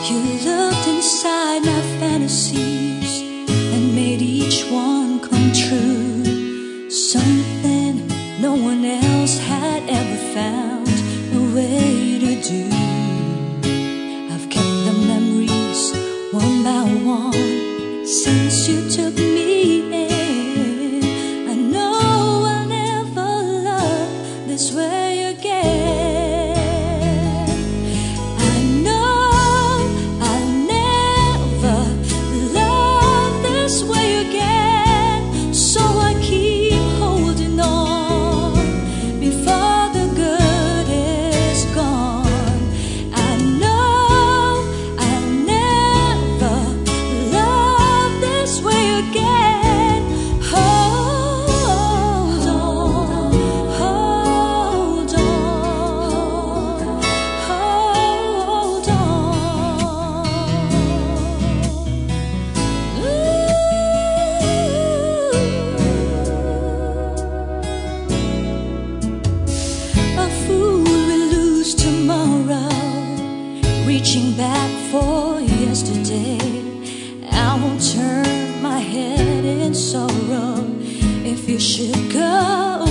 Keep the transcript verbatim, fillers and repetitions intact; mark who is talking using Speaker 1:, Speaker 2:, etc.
Speaker 1: You looked inside my fantasies and made each one come true. Something no one else had ever found a way to do. I've kept the memories one by one since you took me in. I know I'll never love this way again. Reaching back for yesterday, I won't turn my head in sorrow if you should go.